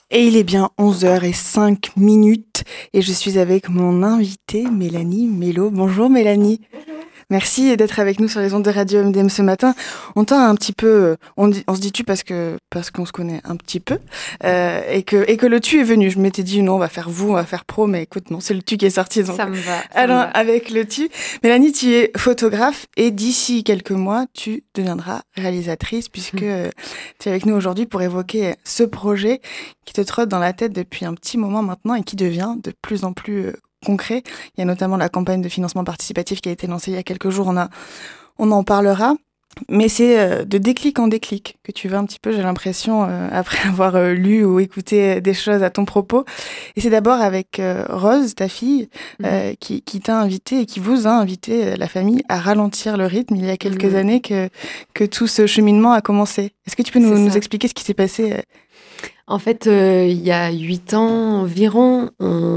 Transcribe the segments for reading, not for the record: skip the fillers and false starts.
Et il est bien 11h05 et je suis avec mon invitée Mélanie Mello. Bonjour Mélanie. Merci d'être avec nous sur les ondes de Radio MDM ce matin. On t'a un petit peu, on se dit tu parce qu'on se connaît un petit peu et que le tu est venu. Je m'étais dit non, on va faire vous, on va faire pro, mais écoute non, c'est le tu qui est sorti. Donc. Ça me va. Alors avec le tu, Mélanie, tu es photographe et d'ici quelques mois, tu deviendras réalisatrice puisque tu es avec nous aujourd'hui pour évoquer ce projet qui te trotte dans la tête depuis un petit moment maintenant et qui devient de plus en plus concret. Il y a notamment la campagne de financement participatif qui a été lancée il y a quelques jours. On en parlera. Mais c'est de déclic en déclic que tu vas un petit peu, j'ai l'impression, après avoir lu ou écouté des choses à ton propos. Et c'est d'abord avec Rose, ta fille, qui t'a invité et qui vous a invité, la famille, à ralentir le rythme il y a quelques années que tout ce cheminement a commencé. Est-ce que tu peux nous expliquer ce qui s'est passé En fait, il y a 8 ans environ,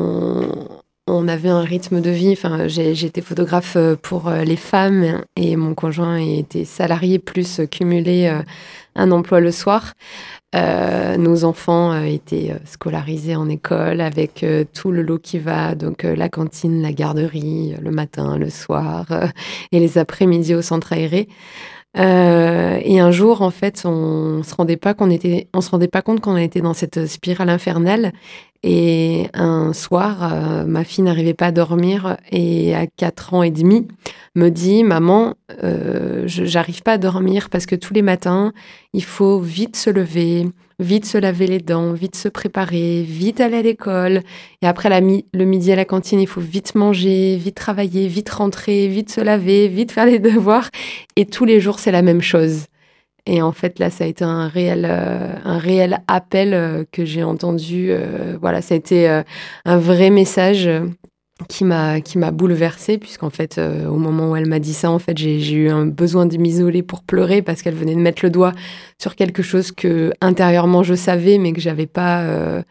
on avait un rythme de vie. Enfin, j'étais photographe pour les femmes et mon conjoint était salarié plus cumulé un emploi le soir. Nos enfants étaient scolarisés en école avec tout le lot qui va, donc la cantine, la garderie, le matin, le soir et les après-midi au centre aéré. Et un jour, en fait, on se rendait pas compte qu'on était dans cette spirale infernale. Et un soir, ma fille n'arrivait pas à dormir et à 4 ans et demi, me dit: Maman, j'arrive pas à dormir parce que tous les matins, il faut vite se lever, vite se laver les dents, vite se préparer, vite aller à l'école. Et après le midi à la cantine, il faut vite manger, vite travailler, vite rentrer, vite se laver, vite faire les devoirs. Et tous les jours, c'est la même chose. Et en fait, là, ça a été un réel appel que j'ai entendu. Voilà, ça a été un vrai message qui m'a bouleversée, puisqu'en fait, au moment où elle m'a dit ça, en fait, j'ai eu un besoin de m'isoler pour pleurer parce qu'elle venait de mettre le doigt sur quelque chose que intérieurement je savais, mais que j'avais pas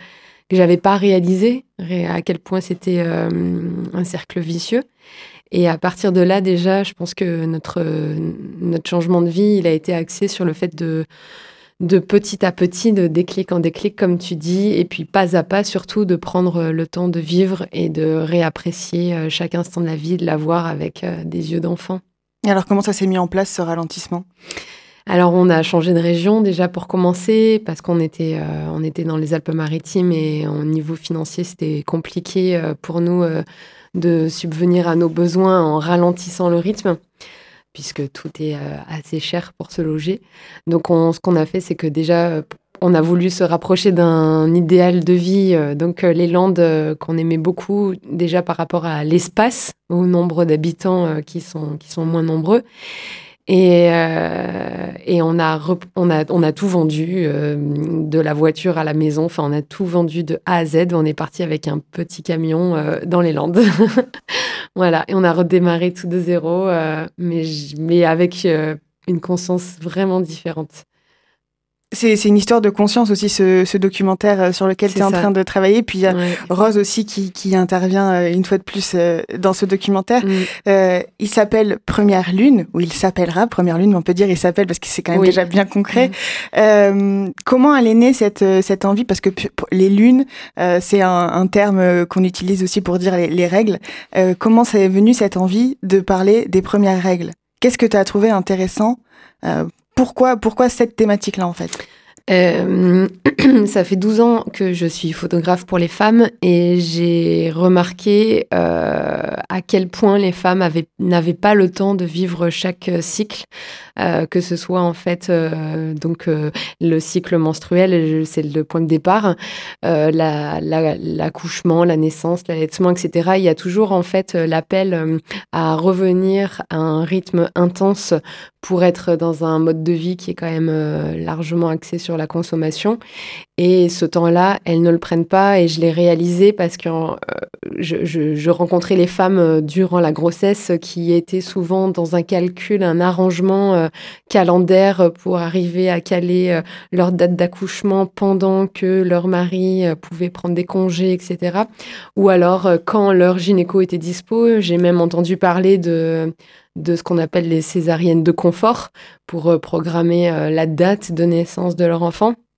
réalisé, à quel point c'était un cercle vicieux. Et à partir de là, déjà, je pense que notre changement de vie, il a été axé sur le fait de petit à petit, de déclic en déclic, comme tu dis, et puis pas à pas, surtout, de prendre le temps de vivre et de réapprécier chaque instant de la vie, de la voir avec des yeux d'enfant. Et alors, comment ça s'est mis en place, ce ralentissement ? Alors, on a changé de région déjà pour commencer, parce qu'on était dans les Alpes-Maritimes et au niveau financier, c'était compliqué pour nous de subvenir à nos besoins en ralentissant le rythme, puisque tout est assez cher pour se loger. Donc, ce qu'on a fait, c'est que déjà, on a voulu se rapprocher d'un idéal de vie, donc les Landes qu'on aimait beaucoup, déjà par rapport à l'espace, au nombre d'habitants qui sont moins nombreux. Et on a tout vendu, de la voiture à la maison. Enfin, on a tout vendu de A à Z. On est parti avec un petit camion dans les Landes. Voilà. Et on a redémarré tout de zéro, mais avec une conscience vraiment différente. C'est une histoire de conscience aussi, ce documentaire sur lequel tu es en train de travailler. Puis il y a Rose aussi qui intervient une fois de plus dans ce documentaire. Il s'appelle Première Lune, ou il s'appellera Première Lune, mais on peut dire il s'appelle parce que c'est quand même déjà bien concret. Comment elle est née cette envie ? Parce que les lunes, c'est un terme qu'on utilise aussi pour dire les règles. Comment ça est venu cette envie de parler des premières règles ? Qu'est-ce que tu as trouvé intéressant ? Pourquoi cette thématique-là, en fait ? Ça fait 12 ans que je suis photographe pour les femmes et j'ai remarqué à quel point les femmes n'avaient pas le temps de vivre chaque cycle, que ce soit en fait le cycle menstruel, c'est le point de départ, l'accouchement, la naissance, l'allaitement, etc. Il y a toujours en fait l'appel à revenir à un rythme intense pour être dans un mode de vie qui est quand même largement axé sur la consommation. Et ce temps-là, elles ne le prennent pas. Et je l'ai réalisé parce que je rencontrais les femmes durant la grossesse qui étaient souvent dans un calcul, un arrangement calendaire pour arriver à caler leur date d'accouchement pendant que leur mari pouvait prendre des congés, etc. Ou alors, quand leur gynéco était dispo, j'ai même entendu parler de ce qu'on appelle les césariennes de confort pour programmer la date de naissance de leur enfant.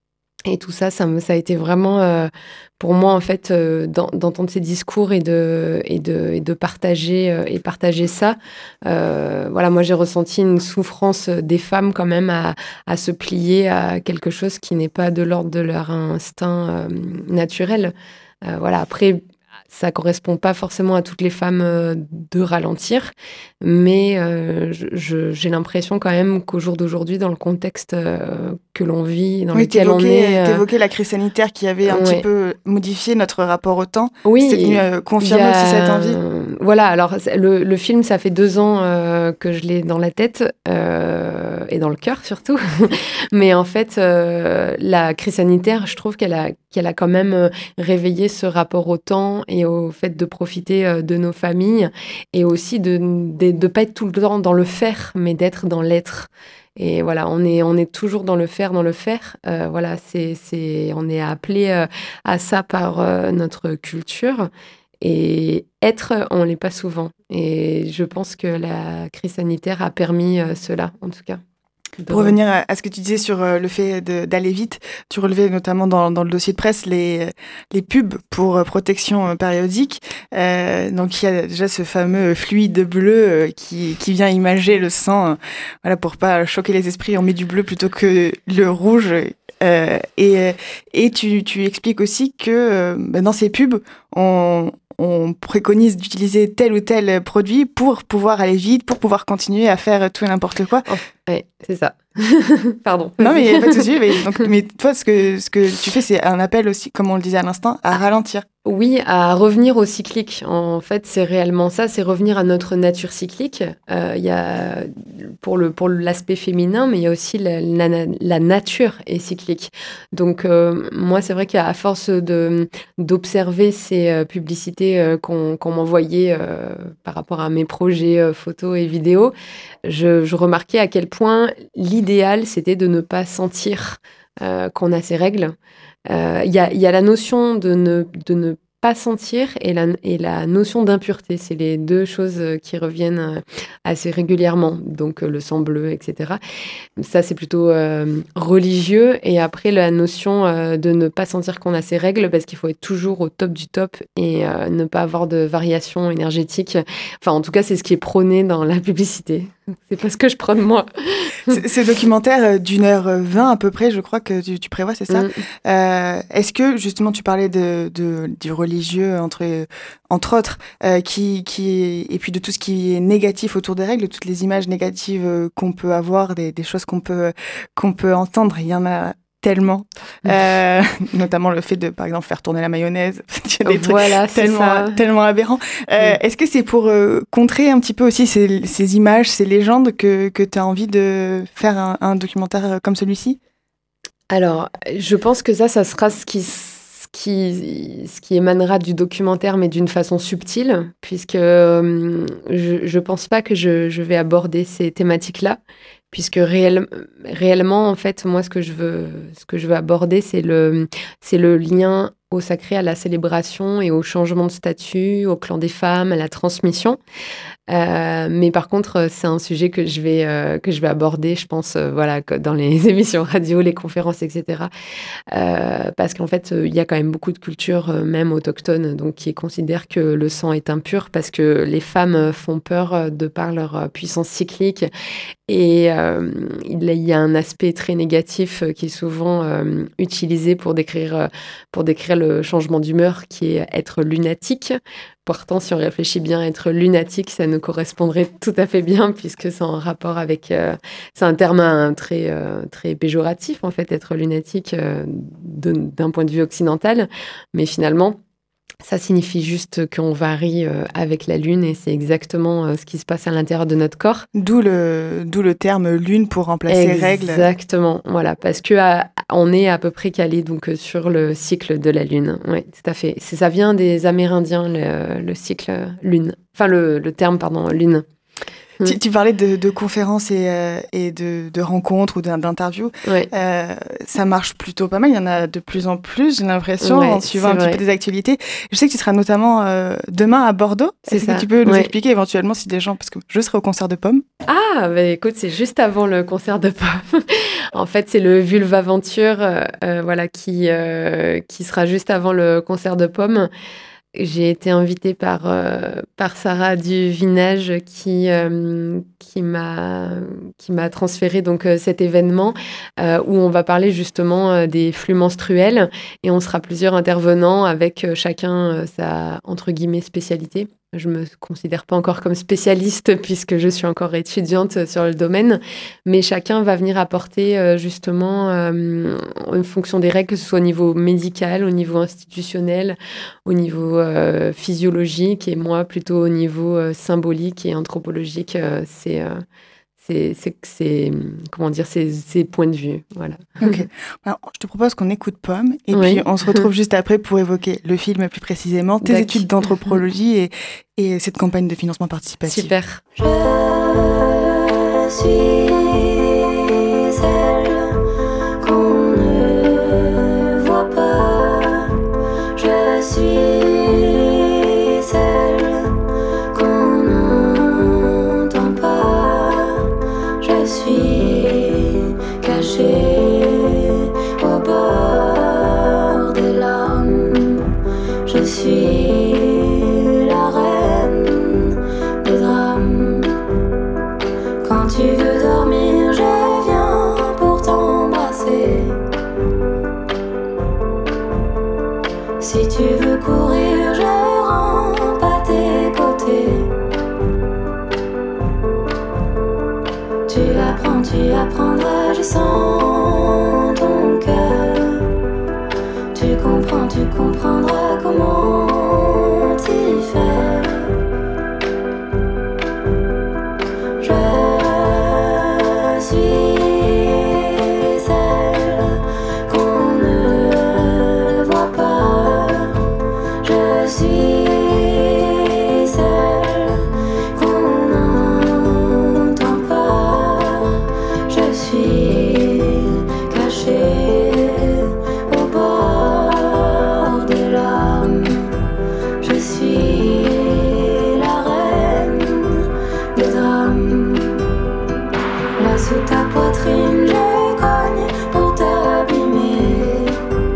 Et tout ça, ça a été vraiment pour moi en fait d'entendre ces discours et de partager ça. Voilà, moi j'ai ressenti une souffrance des femmes quand même à se plier à quelque chose qui n'est pas de l'ordre de leur instinct naturel. Voilà, après. Ça correspond pas forcément à toutes les femmes de ralentir, mais j'ai l'impression quand même qu'au jour d'aujourd'hui, dans le contexte que l'on vit, dans lequel on est... T'évoquais la crise sanitaire qui avait un petit peu modifié notre rapport au temps. Oui. C'est venu confirmer aussi cette envie. Voilà, alors le film, ça fait 2 ans que je l'ai dans la tête et dans le cœur surtout. Mais en fait, la crise sanitaire, je trouve qu'elle a quand même réveillé ce rapport au temps et au fait de profiter de nos familles et aussi de pas être tout le temps dans le faire, mais d'être dans l'être. Et voilà, on est toujours dans le faire. Voilà, on est appelé à ça par notre culture. Et être, on l'est pas souvent. Et je pense que la crise sanitaire a permis cela, en tout cas. Pour revenir à ce que tu disais sur le fait d'aller vite, tu relevais notamment dans le dossier de presse les pubs pour protection périodique. Donc il y a déjà ce fameux fluide bleu qui vient imager le sang. Voilà, pour pas choquer les esprits, on met du bleu plutôt que le rouge. Et tu expliques aussi que dans ces pubs, on préconise d'utiliser tel ou tel produit pour pouvoir aller vite, pour pouvoir continuer à faire tout et n'importe quoi. Oh, oui, c'est ça. Pardon. Non, mais il n'y a pas de souci. Mais toi, ce que tu fais, c'est un appel aussi, comme on le disait à l'instant, à ralentir. Oui, à revenir au cyclique. En fait, c'est réellement ça, c'est revenir à notre nature cyclique. Il y a pour l'aspect féminin, mais il y a aussi la nature est cyclique. Donc moi, c'est vrai qu'à force d'observer ces publicités qu'on m'envoyait par rapport à mes projets photos et vidéos, je remarquais à quel point l'idéal, c'était de ne pas sentir qu'on a ces règles. Il y a la notion de ne pas sentir et la notion d'impureté. C'est les deux choses qui reviennent assez régulièrement. Donc le sang bleu, etc. Ça, c'est plutôt religieux. Et après, la notion de ne pas sentir qu'on a ces règles parce qu'il faut être toujours au top du top et ne pas avoir de variation énergétique. Enfin, en tout cas, c'est ce qui est prôné dans la publicité. C'est pas ce que je prône moi. Ce documentaire d'1h20 à peu près, je crois que tu prévois, c'est ça. Est-ce que justement tu parlais du religieux entre autres, et puis de tout ce qui est négatif autour des règles, toutes les images négatives qu'on peut avoir, des choses qu'on peut entendre, il y en a tellement, notamment le fait de, par exemple, faire tourner la mayonnaise, des voilà, trucs tellement aberrants. Est-ce que c'est pour contrer un petit peu aussi ces images, ces légendes que tu as envie de faire un documentaire comme celui-ci ? Alors, je pense que ça sera ce qui émanera du documentaire, mais d'une façon subtile, puisque je pense pas que je vais aborder ces thématiques-là, puisque réellement, en fait, moi, ce que je veux aborder, c'est le lien au sacré, à la célébration et au changement de statut, au clan des femmes, à la transmission. Mais par contre, c'est un sujet que je vais aborder, je pense, voilà, dans les émissions radio, les conférences, etc. Parce qu'en fait, il y a quand même beaucoup de cultures, même autochtones, donc qui considèrent que le sang est impur parce que les femmes font peur de par leur puissance cyclique. Et il y a un aspect très négatif qui est souvent utilisé pour décrire le changement d'humeur, qui est être lunatique. Pourtant, si on réfléchit bien, être lunatique, ça nous correspondrait tout à fait bien, puisque c'est en rapport avec... c'est un terme très, très péjoratif, en fait, être lunatique d'un point de vue occidental. Mais finalement, ça signifie juste qu'on varie avec la lune, et c'est exactement ce qui se passe à l'intérieur de notre corps. D'où le terme lune pour remplacer règle. Exactement, voilà, parce que on est à peu près calé donc sur le cycle de la lune. Oui, tout à fait. Ça vient des Amérindiens, le cycle lune. Enfin, le terme, pardon, lune. Tu parlais de conférences et de rencontres ou d'interviews. Ouais. Ça marche plutôt pas mal. Il y en a de plus en plus, j'ai l'impression, en suivant un petit peu des actualités. Je sais que tu seras notamment demain à Bordeaux. Est-ce que tu peux nous expliquer éventuellement si des gens... Parce que je serai au concert de Pomme. Ah, bah écoute, c'est juste avant le concert de Pomme. En fait, c'est le Vulvaventure voilà, qui sera juste avant le concert de Pomme. J'ai été invitée par Sarah du Vinage qui m'a transféré donc cet événement où on va parler justement des flux menstruels et on sera plusieurs intervenants avec chacun sa entre guillemets spécialité. Je me considère pas encore comme spécialiste puisque je suis encore étudiante sur le domaine, mais chacun va venir apporter justement en fonction des règles, que ce soit au niveau médical, au niveau institutionnel, au niveau physiologique et moi plutôt au niveau symbolique et anthropologique. C'est comment dire, ces points de vue, voilà. Ok. Alors, je te propose qu'on écoute Pomme et Oui. puis on se retrouve juste après pour évoquer le film plus précisément, tes études d'anthropologie et cette campagne de financement participatif. Super. Je suis celle qu'on ne voit pas. Je suis celle qu'on n'entend pas. Je suis cachée au bord des larmes. Je suis la reine des drames. Quand tu veux dormir, je viens pour t'embrasser. Si tu veux courir, je rampe à tes côtés. Tu apprendras, je sens ton cœur. Tu comprendras comment t'y faire. Je suis celle qu'on ne voit pas. Je suis celle qu'on n'entend pas. Je suis cachée au bord des larmes. Je suis la reine des drames. Là sous ta poitrine, je cogne pour t'abîmer.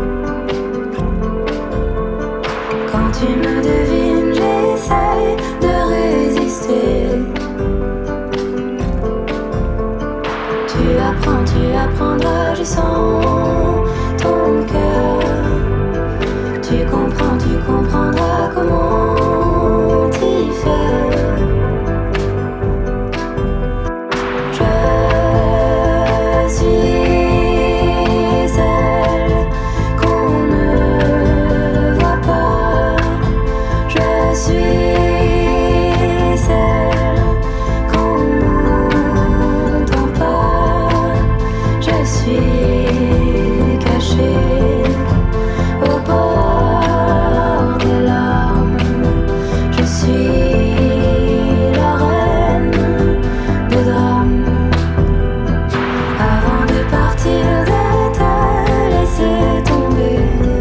Quand tu me devines, j'essaye de résister. Tu apprendras, je sens ton cœur. Tu comprendras comment t'y faire. Je suis celle qu'on ne voit pas. Je suis celle qu'on n'entend pas. Je suis cachée au bord des larmes. Je suis la reine des drames. Avant de partir, de te laisser tomber.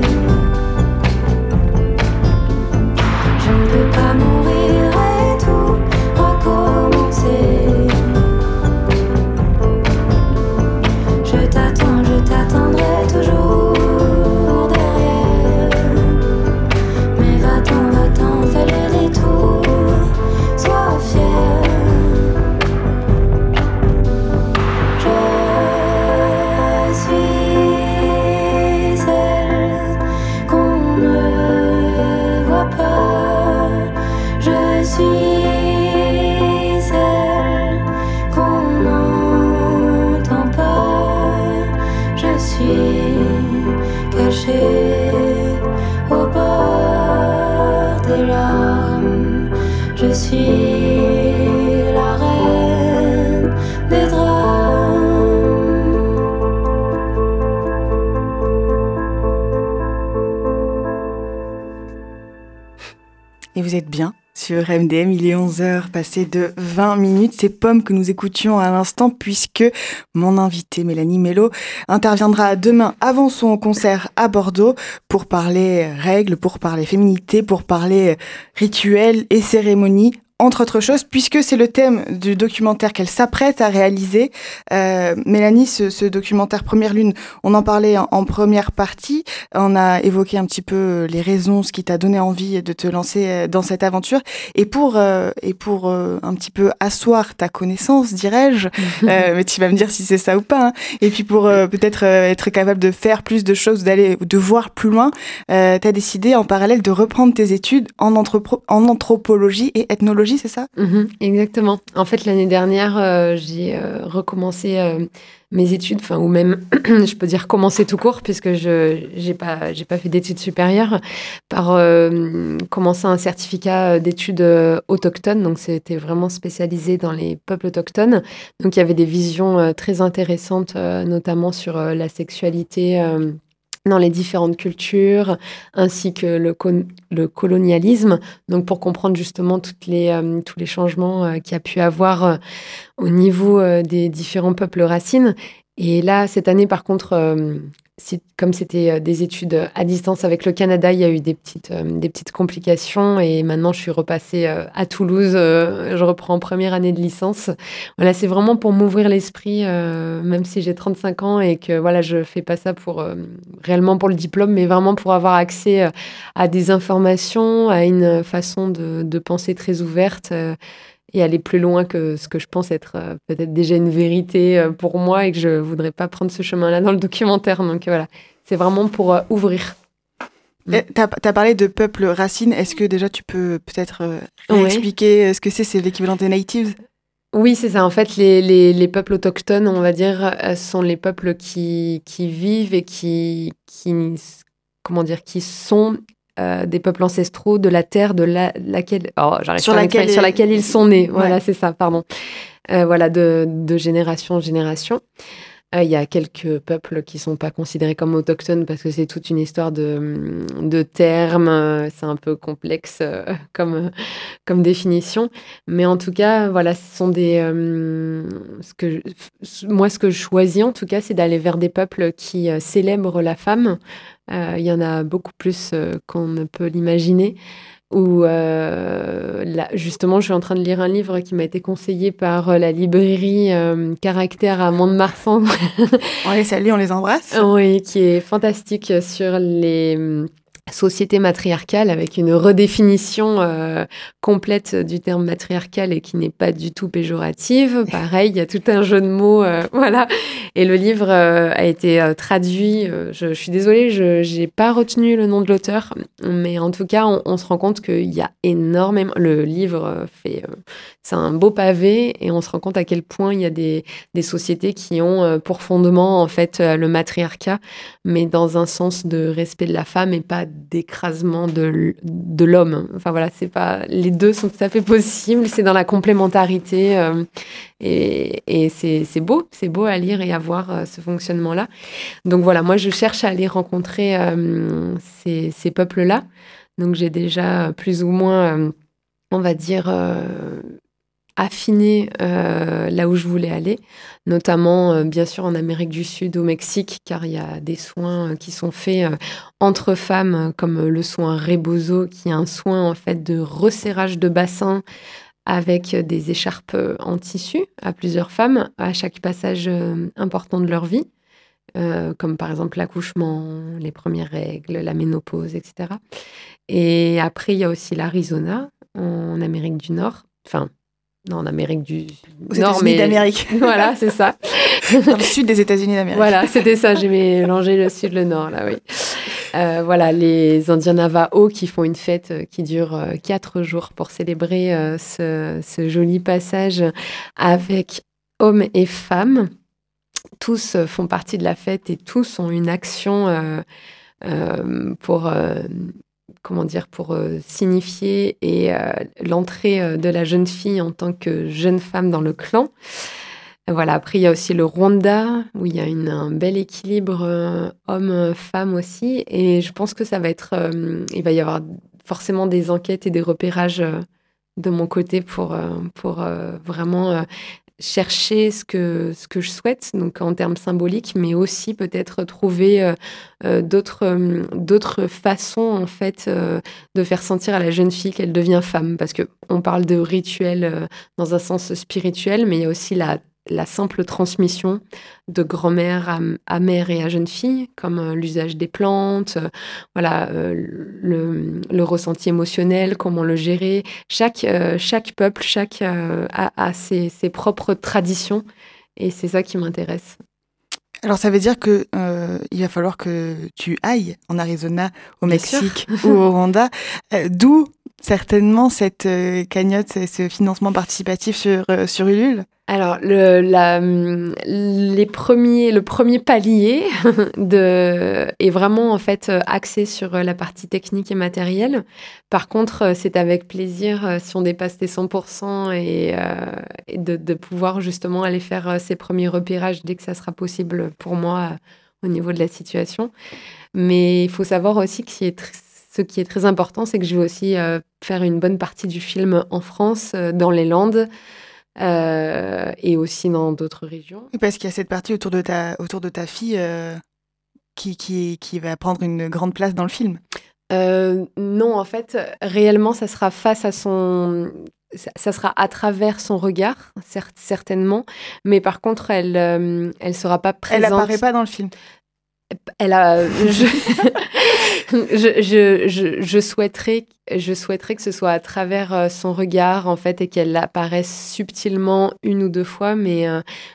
Je ne peux pas mourir et tout recommencer. Je t'attendrai toujours derrière. Mais va-t'en, fais le détour, sois fier. Je suis celle qu'on ne voit pas. Je suis celle qu'on n'entend pas. Je suis cachée au bord des larmes. Je suis la reine des drames. Et vous êtes bien sur MDM, il est 11h, passé de 20 minutes. C'est Pomme que nous écoutions à l'instant puisque mon invitée Mélanie Mello interviendra demain avant son concert à Bordeaux pour parler règles, pour parler féminité, pour parler rituels et cérémonies entre autres choses, puisque c'est le thème du documentaire qu'elle s'apprête à réaliser. Mélanie, ce documentaire Première Lune, on en parlait en première partie. On a évoqué un petit peu les raisons, ce qui t'a donné envie de te lancer dans cette aventure. Et pour un petit peu asseoir ta connaissance, dirais-je, mais tu vas me dire si c'est ça ou pas, hein. Et puis pour peut-être être capable de faire plus de choses, de voir plus loin, t'as décidé en parallèle de reprendre tes études en anthropologie et ethnologie. C'est ça ? Exactement. En fait, l'année dernière, j'ai recommencé mes études, ou même, je peux dire commencer tout court, puisque j'ai pas fait d'études supérieures, par commencer un certificat d'études autochtones. Donc, c'était vraiment spécialisé dans les peuples autochtones. Donc, il y avait des visions très intéressantes, notamment sur la sexualité dans les différentes cultures, ainsi que le colonialisme, donc pour comprendre justement tous les changements qu'il y a pu avoir au niveau des différents peuples racines. Et là, cette année, par contre, comme c'était des études à distance avec le Canada, il y a eu des petites complications. Et maintenant, je suis repassée à Toulouse. Je reprends en première année de licence. Voilà, c'est vraiment pour m'ouvrir l'esprit, même si j'ai 35 ans et que voilà, je fais pas ça réellement pour le diplôme, mais vraiment pour avoir accès à des informations, à une façon de penser très ouverte. Et aller plus loin que ce que je pense être peut-être déjà une vérité pour moi et que je voudrais pas prendre ce chemin-là dans le documentaire. Donc voilà, c'est vraiment pour ouvrir. T'as parlé de peuple racine. Est-ce que déjà tu peux peut-être expliquer ce que c'est l'équivalent des natives ? Oui, c'est ça. En fait, les peuples autochtones, on va dire, sont les peuples qui vivent et qui sont des peuples ancestraux de la terre sur laquelle ils sont nés. Voilà, c'est ça, pardon. Voilà, de génération en génération. Il y a quelques peuples qui ne sont pas considérés comme autochtones parce que c'est toute une histoire de termes. C'est un peu complexe comme définition. Mais en tout cas, voilà, ce sont moi, ce que je choisis, en tout cas, c'est d'aller vers des peuples qui célèbrent la femme. Il y en a beaucoup plus qu'on ne peut l'imaginer. Justement, je suis en train de lire un livre qui m'a été conseillé par la librairie Caractère à Mont-de-Marsan. On les salue, on les embrasse. Oui, qui est fantastique sur les société matriarcale avec une redéfinition complète du terme matriarcal et qui n'est pas du tout péjorative. Pareil, il y a tout un jeu de mots, voilà. Et le livre a été traduit. Je suis désolée, je n'ai pas retenu le nom de l'auteur, mais en tout cas, on se rend compte qu'il y a énormément. Le livre c'est un beau pavé et on se rend compte à quel point il y a des sociétés qui ont pour fondement en fait le matriarcat, mais dans un sens de respect de la femme et pas d'écrasement de l'homme. Enfin voilà, c'est pas, les deux sont tout à fait possibles, c'est dans la complémentarité et c'est beau à lire et à voir ce fonctionnement-là. Donc voilà, moi je cherche à aller rencontrer ces peuples-là. Donc j'ai déjà plus ou moins, on va dire, affiner là où je voulais aller, notamment bien sûr en Amérique du Sud, au Mexique, car il y a des soins qui sont faits entre femmes, comme le soin Rebozo, qui est un soin en fait de resserrage de bassin avec des écharpes en tissu à plusieurs femmes à chaque passage important de leur vie, comme par exemple l'accouchement, les premières règles, la ménopause, etc. Et après, il y a aussi l'Arizona, en Amérique du Nord, non, en Amérique du Nord, mais d'Amérique. Voilà, c'est ça. Dans le sud des États-Unis d'Amérique. Voilà, c'était ça. J'ai mélangé le sud, le nord, là, oui. Voilà, les Indiens Navajo qui font une fête qui dure 4 jours pour célébrer ce joli passage avec hommes et femmes. Tous font partie de la fête et tous ont une action pour signifier l'entrée de la jeune fille en tant que jeune femme dans le clan. Voilà, après, il y a aussi le Rwanda, où il y a un bel équilibre homme-femme aussi. Et je pense que ça va être... il va y avoir forcément des enquêtes et des repérages de mon côté pour vraiment chercher ce que je souhaite, donc en termes symboliques, mais aussi peut-être trouver d'autres façons en fait de faire sentir à la jeune fille qu'elle devient femme, parce que on parle de rituel dans un sens spirituel, mais il y a aussi la simple transmission de grand-mère à mère et à jeune fille, comme l'usage des plantes, le ressenti émotionnel, comment le gérer. Chaque peuple, a ses propres traditions, et c'est ça qui m'intéresse. Alors ça veut dire que il va falloir que tu ailles en Arizona, au Bien Mexique ou au Rwanda, d'où certainement cette cagnotte, ce financement participatif sur Ulule. Alors, le premier palier est vraiment en fait axé sur la partie technique et matérielle. Par contre, c'est avec plaisir si on dépasse les 100% et de pouvoir justement aller faire ces premiers repérages dès que ça sera possible pour moi au niveau de la situation. Mais il faut savoir aussi que ce qui est très important, c'est que je vais aussi faire une bonne partie du film en France, dans les Landes. Et aussi dans d'autres régions. Parce qu'il y a cette partie autour de ta fille qui va prendre une grande place dans le film. Non, en fait, réellement, ça sera ça sera à travers son regard, certainement. Mais par contre, elle sera pas présente. Elle apparaît pas dans le film. Je souhaiterais que ce soit à travers son regard en fait, et qu'elle apparaisse subtilement une ou deux fois, mais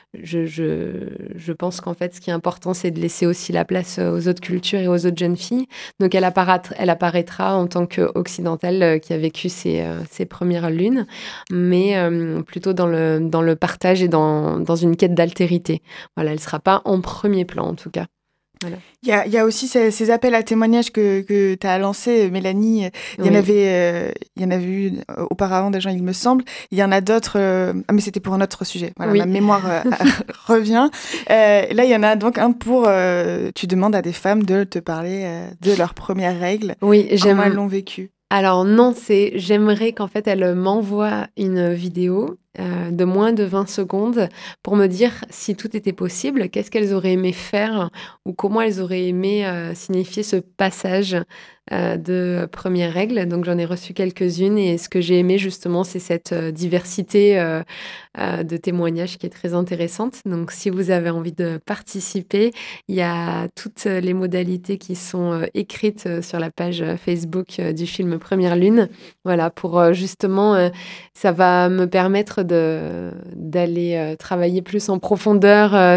je pense qu'en fait ce qui est important, c'est de laisser aussi la place aux autres cultures et aux autres jeunes filles. Donc elle apparaîtra en tant qu'occidentale qui a vécu ses premières lunes, mais plutôt dans le partage et dans une quête d'altérité. Voilà, elle sera pas en premier plan en tout cas. Voilà. Il y a aussi ces appels à témoignages que tu as lancés, Mélanie. Il y en avait eu auparavant des gens, il me semble. Il y en a d'autres, mais c'était pour un autre sujet. Voilà, oui. Ma mémoire revient. Là, il y en a donc un pour... tu demandes à des femmes de te parler de leurs premières règles. Oui, comment elles l'ont vécu. Alors non, j'aimerais qu'en fait elle m'envoie une vidéo de moins de 20 secondes pour me dire si tout était possible, qu'est-ce qu'elles auraient aimé faire ou comment elles auraient aimé signifier ce passage de première règle. Donc j'en ai reçu quelques-unes et ce que j'ai aimé justement, c'est cette diversité de témoignages qui est très intéressante. Donc si vous avez envie de participer, il y a toutes les modalités qui sont écrites sur la page Facebook du film Première Lune. Voilà, pour justement, ça va me permettre d'aller travailler plus en profondeur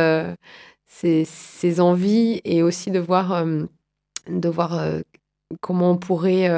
ces envies et aussi de voir comment on pourrait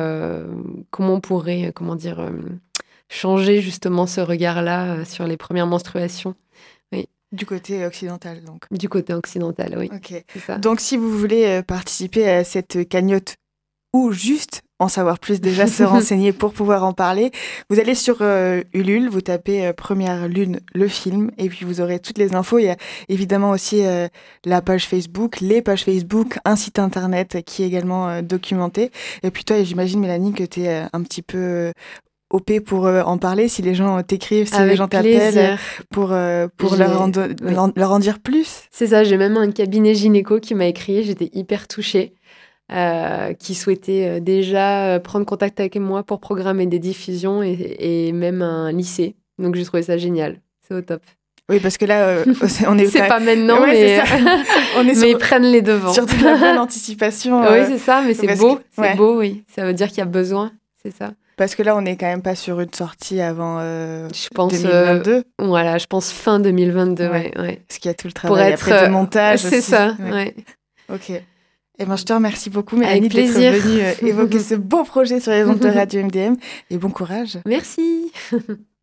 changer justement ce regard-là sur les premières menstruations. Oui. Du côté occidental, donc. Du côté occidental, oui. Ok. C'est ça. Donc, si vous voulez participer à cette cagnotte ou juste en savoir plus, déjà se renseigner pour pouvoir en parler, vous allez sur Ulule, vous tapez Première Lune, le film, et puis vous aurez toutes les infos. Il y a évidemment aussi la page Facebook, les pages Facebook, un site internet qui est également documenté. Et puis toi, j'imagine, Mélanie, que tu es un petit peu... OP pour en parler, si les gens t'écrivent, si les gens t'appellent, pour leur en dire plus. C'est ça, j'ai même un cabinet gynéco qui m'a écrit, j'étais hyper touchée, qui souhaitait déjà prendre contact avec moi pour programmer des diffusions et même un lycée. Donc j'ai trouvé ça génial, c'est au top. Oui, parce que là, on est... c'est pas maintenant, mais mais ils prennent les devants. Sur de la bonne anticipation. Oui, c'est ça, mais c'est beau, c'est beau, oui. Ça veut dire qu'il y a besoin, c'est ça. Parce que là, on n'est quand même pas sur une sortie avant je pense, 2022. Voilà, je pense fin 2022, ouais. Parce qu'il y a tout le travail après de montage c'est aussi. Ça, ouais. Ok. Eh ben, je te remercie beaucoup, Mélanie, d'être venue évoquer ce beau projet sur les ondes de Radio MDM. Et bon courage. Merci.